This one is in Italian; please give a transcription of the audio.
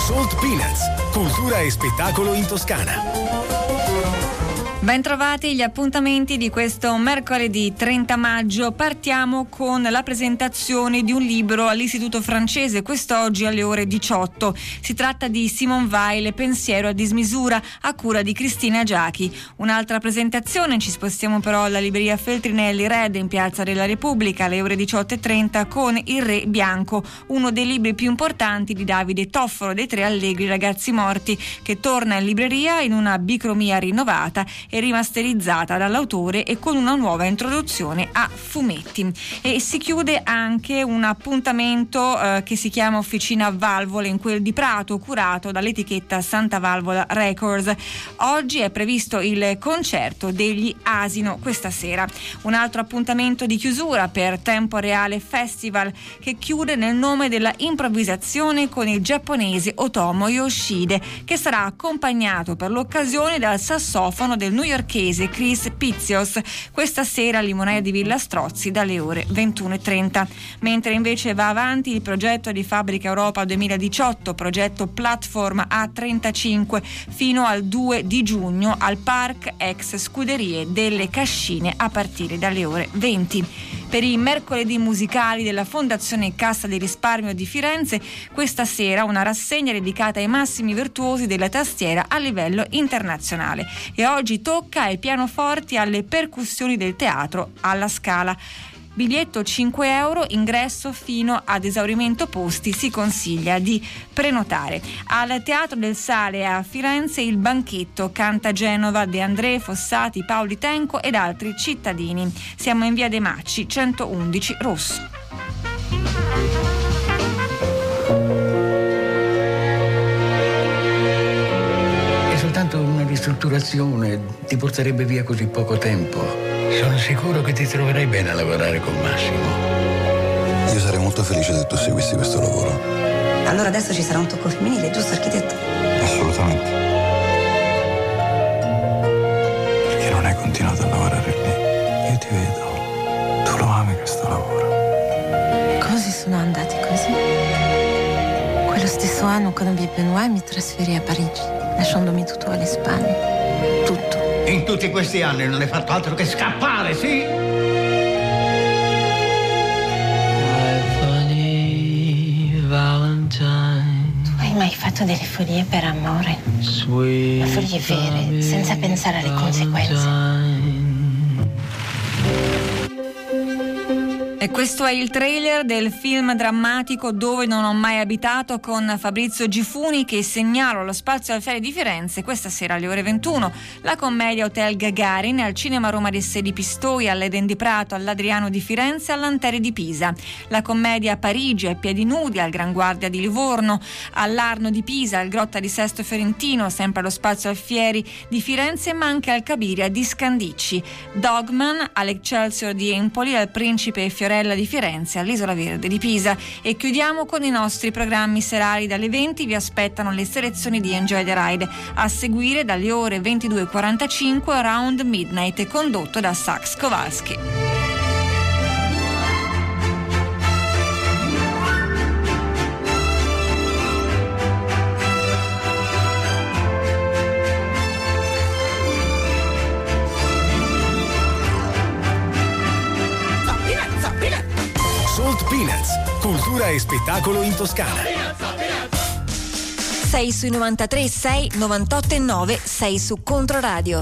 Salt Peanuts, cultura e spettacolo in Toscana. Bentrovati gli appuntamenti di questo mercoledì 30 maggio. Partiamo con la presentazione di un libro all'Istituto Francese, quest'oggi alle ore 18. Si tratta di Simone Weil, Pensiero a dismisura, a cura di Cristina Giachi. Un'altra presentazione, ci spostiamo però alla libreria Feltrinelli Red in Piazza della Repubblica alle ore 18:30 con Il Re Bianco, uno dei libri più importanti di Davide Toffolo, dei 3 allegri ragazzi morti, che torna in libreria in una bicromia rinnovata e rimasterizzata dall'autore e con una nuova introduzione a fumetti. E si chiude anche un appuntamento che si chiama Officina Valvole, in quel di Prato, curato dall'etichetta Santa Valvola Records. Oggi è previsto il concerto degli Asino questa sera. Un altro appuntamento di chiusura per Tempo Reale Festival, che chiude nel nome della improvvisazione con il giapponese Otomo Yoshide, che sarà accompagnato per l'occasione dal sassofono del newyorkese Chris Pizzios questa sera al Limonaia di Villa Strozzi dalle ore 21:30. Mentre invece va avanti il progetto di Fabbrica Europa 2018, progetto Platform A35, fino al 2 di giugno al Park ex Scuderie delle Cascine a partire dalle ore 20. Per i mercoledì musicali della Fondazione Cassa di Risparmio di Firenze, questa sera una rassegna dedicata ai massimi virtuosi della tastiera a livello internazionale. E oggi tocca ai pianoforti, alle percussioni del teatro alla Scala. Biglietto 5 euro, ingresso fino ad esaurimento posti, si consiglia di prenotare. Al Teatro del Sale a Firenze il banchetto Canta Genova, De André, Fossati, Paoli Tenco ed altri cittadini. Siamo in via De Macci 111 Rosso. E soltanto una ristrutturazione ti porterebbe via così poco tempo. Sono sicuro che ti troverai bene a lavorare con Massimo. Io sarei molto felice se tu seguissi questo lavoro. Allora adesso ci sarà un tocco femminile, giusto architetto? Assolutamente. Perché non hai continuato a lavorare lì? Io ti vedo. Tu lo ami questo lavoro. Cose sono andate così. Quello stesso anno, quando ebbi Benoît, mi trasferì a Parigi, lasciandomi tutto alle spalle. Tutto. In tutti questi anni non hai fatto altro che scappare, sì? Tu hai mai fatto delle follie per amore? Ma follie vere, senza pensare alle conseguenze. E questo è il trailer del film drammatico Dove non ho mai abitato, con Fabrizio Gifuni, che segnalo allo Spazio Alfieri di Firenze questa sera alle ore 21. La commedia Hotel Gagarin al Cinema Roma Dessè di Pistoia, all'Eden di Prato, all'Adriano di Firenze, all'Antere di Pisa. La commedia Parigi ai Piedi Nudi al Gran Guardia di Livorno, all'Arno di Pisa, al Grotta di Sesto Fiorentino, sempre allo Spazio Alfieri di Firenze, ma anche al Cabiria di Scandicci. Dogman all'Excelsior di Empoli, al Principe e Fiorella di Firenze, all'Isola Verde di Pisa. E chiudiamo con i nostri programmi serali. Dalle 20 vi aspettano le selezioni di Enjoy the Ride, a seguire dalle ore 22:45 Around Midnight, condotto da Sax Kowalski. Salt Peanuts, cultura e spettacolo in Toscana. 6 sui 93, 6, 98 e 9, 6 su Controradio.